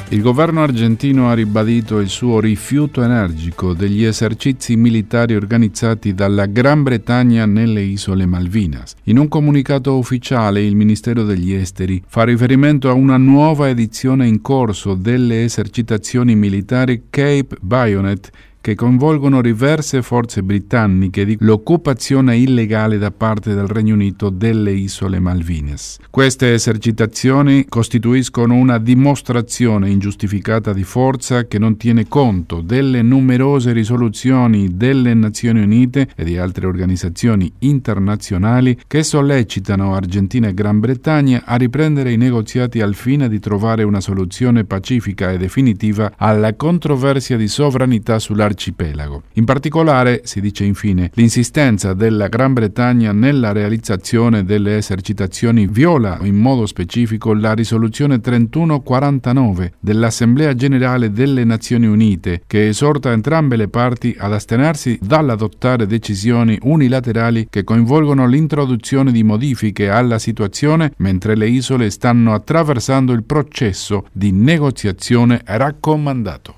Il governo argentino ha ribadito il suo rifiuto energico degli esercizi militari organizzati dalla Gran Bretagna nelle isole Malvinas. In un comunicato ufficiale, il Ministero degli Esteri fa riferimento a una nuova edizione in corso delle esercitazioni militari Cape Bayonet che coinvolgono diverse forze britanniche di l'occupazione illegale da parte del Regno Unito delle isole Malvinas. Queste esercitazioni costituiscono una dimostrazione ingiustificata di forza che non tiene conto delle numerose risoluzioni delle Nazioni Unite e di altre organizzazioni internazionali che sollecitano Argentina e Gran Bretagna a riprendere i negoziati al fine di trovare una soluzione pacifica e definitiva alla controversia di sovranità sull'arcipelago. In particolare, si dice infine, l'insistenza della Gran Bretagna nella realizzazione delle esercitazioni viola in modo specifico la risoluzione 3149 dell'Assemblea Generale delle Nazioni Unite, che esorta entrambe le parti ad astenersi dall'adottare decisioni unilaterali che coinvolgono l'introduzione di modifiche alla situazione mentre le isole stanno attraversando il processo di negoziazione raccomandato.